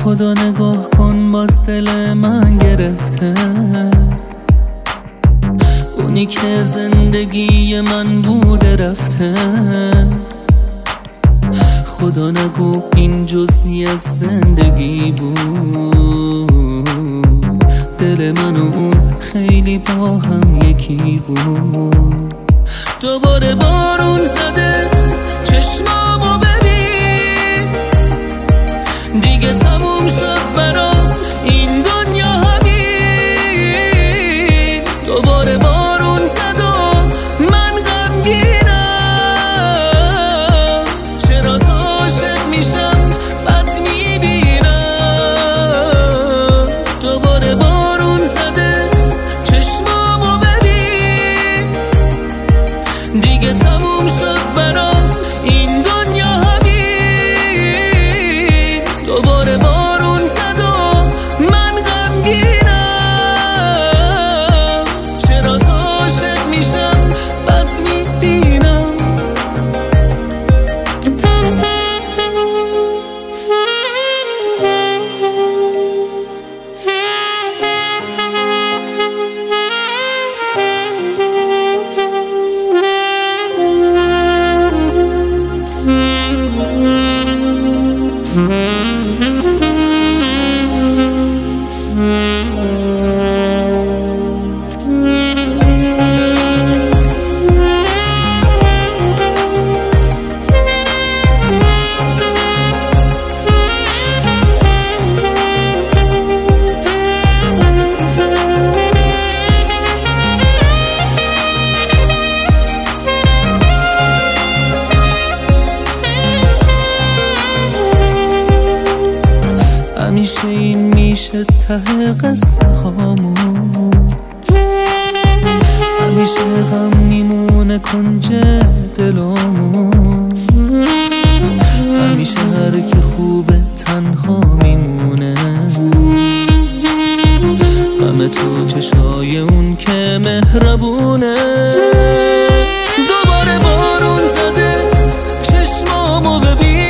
خدا نگاه کن باز دل من گرفته، اونی که زندگی من بوده رفته. خدا نگو این جزئی از زندگی بود، دل من و اون خیلی با هم یکی بود. دوباره بارون زده چشمامو ببین، دیگه تموم شد برام این دنیا همین. دوباره بارون زد و من غمگینم، چرا تا عاشق میشم بد میبینم. دوباره بارون زده چشمامو ببین، دیگه تموم شد برام این دنیا همین. دوباره بارون زد و من غمگینم، چرا تا عاشق میشم بد میبینم. همیشه این میشه ته قصه هامون، همیشه غم میمونه کنج دلامون، همیشه هر که خوبه تنها میمونه. غم تو چشای اون که مهربونه. دوباره بارون زده چشمامو ببین،